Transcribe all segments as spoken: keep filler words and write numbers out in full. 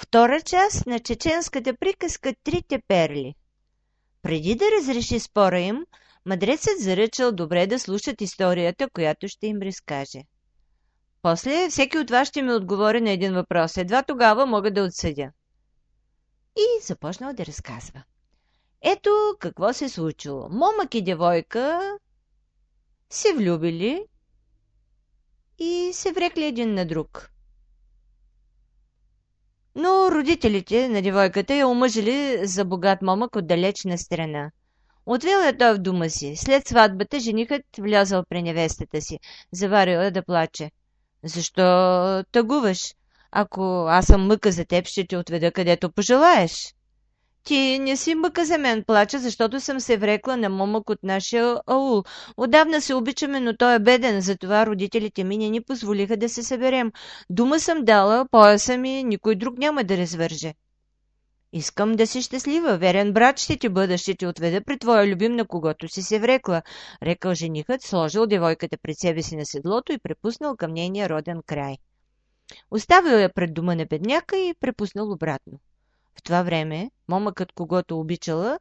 Втора част на чеченската приказка «Трите перли». Преди да разреши спора им, мъдрецът заръчал добре да слушат историята, която ще им разкаже. После всеки от вас ще ми отговори на един въпрос. Едва тогава мога да отсъдя. И започнал да разказва. Ето какво се случило. Момък и девойка се влюбили и се врекли един на друг. Но родителите на девойката я омъжили за богат момък от далечна страна. Отвел я той в дома си. След сватбата женихът влязал при невестата си. Заварила да плаче. Защо тъгуваш? Ако аз съм мъка за теб, ще те отведа където пожелаеш. Ти не си мъка за мен, плача, защото съм се врекла на момък от нашия аул. Отдавна се обичаме, но той е беден, затова родителите ми не ни позволиха да се съберем. Дума съм дала, пояса ми, никой друг няма да развърже. Искам да си щастлива, верен брат ще ти бъда, ще ти отведа при твоя любим, на когото си се врекла, рекал женихът, сложил девойката пред себе си на седлото и препуснал към нейния роден край. Оставил я пред дома на бедняка и препуснал обратно. В това време момъкът, когото обичала,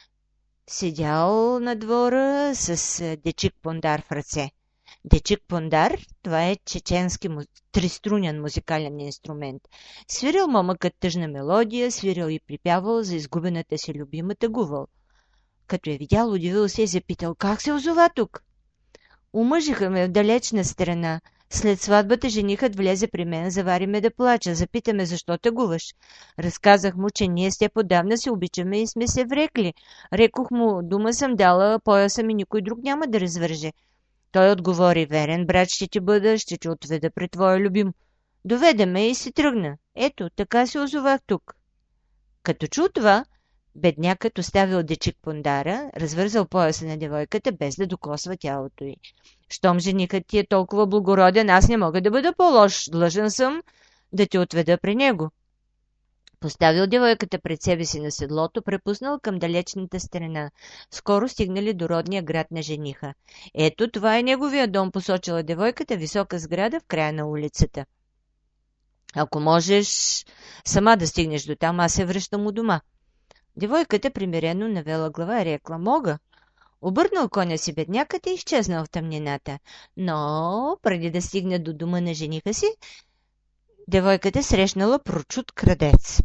седял на двора с дечик пондар в ръце. Дечик пондар, това е чеченски му... триструнян музикален инструмент. Свирил момъкът тъжна мелодия, свирил и припявал за изгубената си любима, тъгувал. Като е видял, удивил се и запитал, как се озова тук? Омъжиха ме в далечна страна. След сватбата женихът влезе при мен, завари ме да плача, запита ме защо тъгуваш. Разказах му, че ние с теб отдавна се обичаме и сме се врекли. Рекох му, дума съм дала, пояса ми никой друг няма да развърже. Той отговори, верен брат ще ти бъда, ще те отведа при твоя любим. Доведе ме и си тръгна. Ето, така се озовах тук. Като чу това, беднякът оставил дечик пондара, развързал пояса на девойката, без да докосва тялото й. Щом женихът ти е толкова благороден, аз не мога да бъда по-лош. Длъжен съм да те отведа при него. Поставил девойката пред себе си на седлото, препуснал към далечната страна. Скоро стигнали до родния град на жениха. Ето, това е неговия дом, посочила девойката, висока сграда в края на улицата. Ако можеш сама да стигнеш до там, аз се връщам у дома. Девойката примирено навела глава и рекла, мога. Обърнал коня си беднякът и изчезнал в тъмнината. Но, преди да стигне до дома на жениха си, девойката срещнала прочут крадец.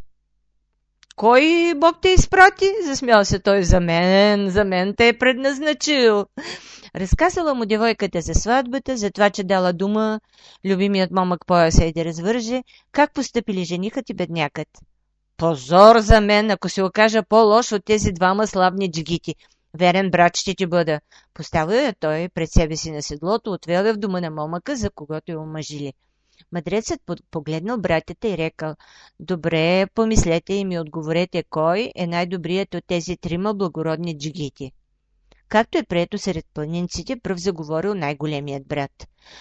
Кой Бог те изпрати? Засмял се той. За мен, за мен те е предназначил. Разказала му девойката за сватбата, за това, че дала дума, любимият момък пояса и да развърже, как постъпили женихът и беднякът. Позор за мен, ако се окажа по-лош от тези двама славни джигити. Верен брат ще ти бъда. Поставил я той пред себе си на седлото, отвел я в дома на момъка, за когото я омъжили. Мъдрецът погледнал братята и рекал, добре, помислете и ми отговорете, кой е най-добрият от тези трима благородни джигити. Както е прието сред планинците, пръв заговорил най-големият брат.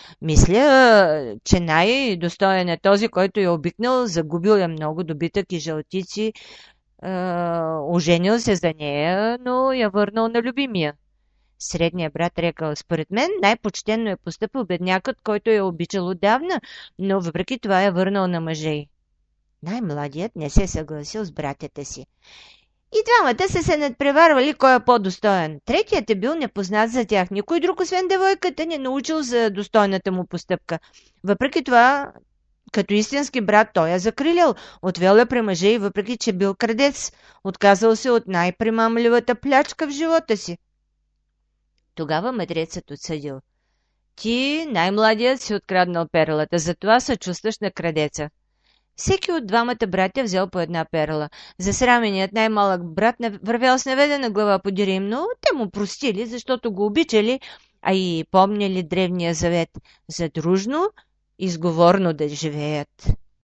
Мисля, че най-достоен е този, който е обикнал, загубил е много добитък и жълтици, е, оженил се за нея, но я върнал на любимия. Средният брат рекал, според мен най-почтенно е постъпил беднякът, който я обичал отдавна, но въпреки това я върнал на мъжа й. Най-младият не се съгласил с братята си. И двамата са се надпреварвали кой е по-достоен. Третият е бил непознат за тях. Никой друг, освен девойката, не научил за достойната му постъпка. Въпреки това, като истински брат, той я закрилял, отвел я при мъжа и въпреки, че бил крадец, отказал се от най-примамливата плячка в живота си. Тогава мъдрецът отсъдил. Ти, най-младият, си откраднал перлата, затова се чувстваш на крадеца. Всеки от двамата братя взел по една перла. Засраменият най-малък брат вървял с наведена глава подир им, но те му простили, защото го обичали, а и помняли древния завет за дружно и сговорно да живеят.